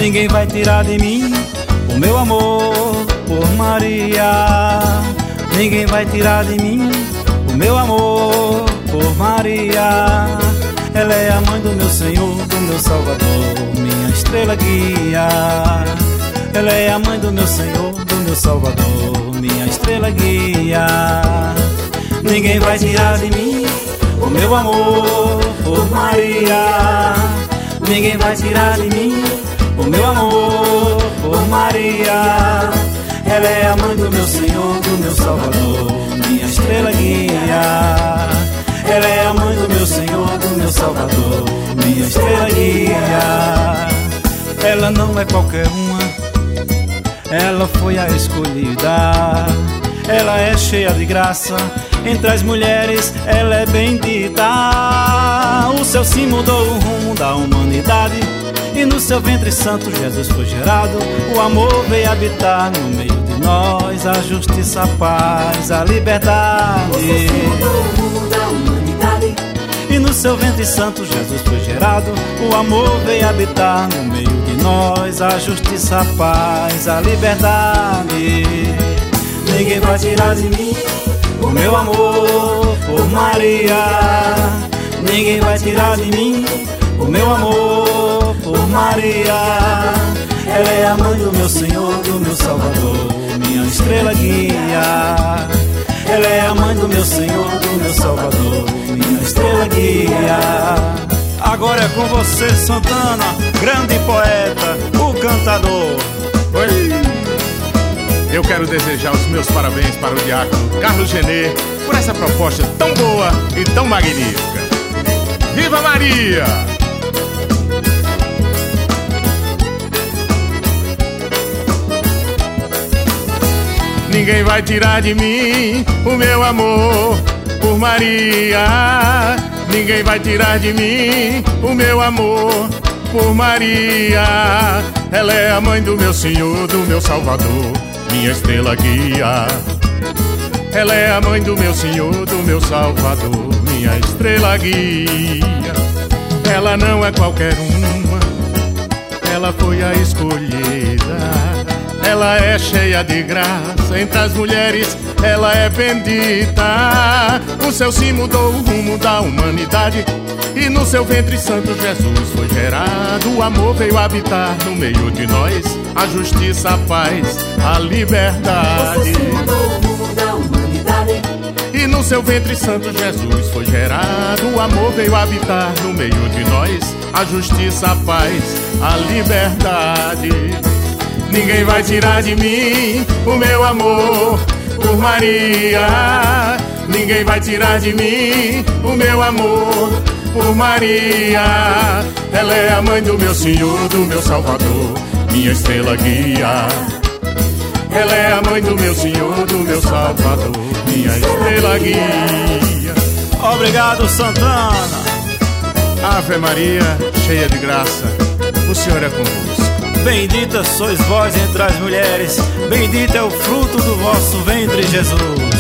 Ninguém vai tirar de mim o meu amor por Maria. Ninguém vai tirar de mim o meu amor por Maria. Ela é a mãe do meu Senhor, do meu Salvador, minha estrela guia. Ela é a mãe do meu Senhor, do meu Salvador, minha estrela guia. Ninguém vai tirar de mim o meu amor por Maria. Ninguém vai tirar de mim o meu amor por Maria. Ela é a mãe do meu Senhor, do meu Salvador, minha estrela guia. Ela é a mãe do meu Senhor, do meu Salvador, minha estrela guia. Ela não é qualquer uma, ela foi a escolhida. Ela é cheia de graça, entre as mulheres ela é bendita. O céu se mudou o rumo da humanidade, e no seu ventre santo Jesus foi gerado. O amor veio habitar no meio de nós, a justiça, a paz, a liberdade. O céu se mudou o rumo da humanidade, e no seu ventre santo Jesus foi gerado. O amor veio habitar no meio de nós, a justiça, a paz, a liberdade. Ninguém vai tirar de mim o meu amor por Maria. Ninguém vai tirar de mim o meu amor por Maria. Ela é a mãe do meu Senhor, do meu Salvador, minha estrela guia. Ela é a mãe do meu Senhor, do meu Salvador, minha estrela guia. Agora é com você, Santana, grande poeta, o cantador. Oi! Eu quero desejar os meus parabéns para o diácono Carlos Genê por essa proposta tão boa e tão magnífica. Viva Maria! Ninguém vai tirar de mim o meu amor por Maria. Ninguém vai tirar de mim o meu amor por Maria. Ela é a mãe do meu Senhor, do meu Salvador, minha estrela guia. Ela é a mãe do meu Senhor, do meu Salvador, minha estrela guia. Ela não é qualquer uma, ela foi a escolhida. Ela é cheia de graça, entre as mulheres ela é bendita. O céu se mudou o rumo da humanidade, e no seu ventre santo Jesus foi gerado. O amor veio habitar no meio de nós, a justiça, a paz, a liberdade. O céu se mudou o rumo da humanidade, e no seu ventre santo Jesus foi gerado. O amor veio habitar no meio de nós, a justiça, a paz, a liberdade. Ninguém vai tirar de mim o meu amor por Maria. Ninguém vai tirar de mim o meu amor por Maria. Ela é a mãe do meu Senhor, do meu Salvador, minha estrela guia. Ela é a mãe do meu Senhor, do meu Salvador, minha estrela guia. Obrigado, Santana. Ave Maria, cheia de graça, o Senhor é convosco. Bendita sois vós entre as mulheres, bendito é o fruto do vosso ventre, Jesus.